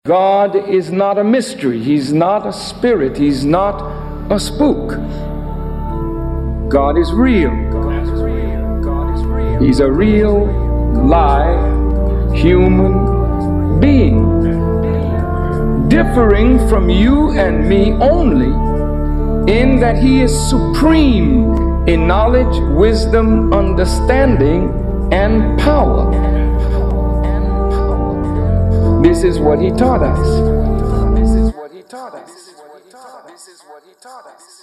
God is not a mystery. He's not a spirit. He's not a spook. God is real. He's a real, live, human being, differing from you and me only in that he is supreme in knowledge, wisdom, understanding, and power. This is what he taught us. This is what he taught us. This is what he taught us.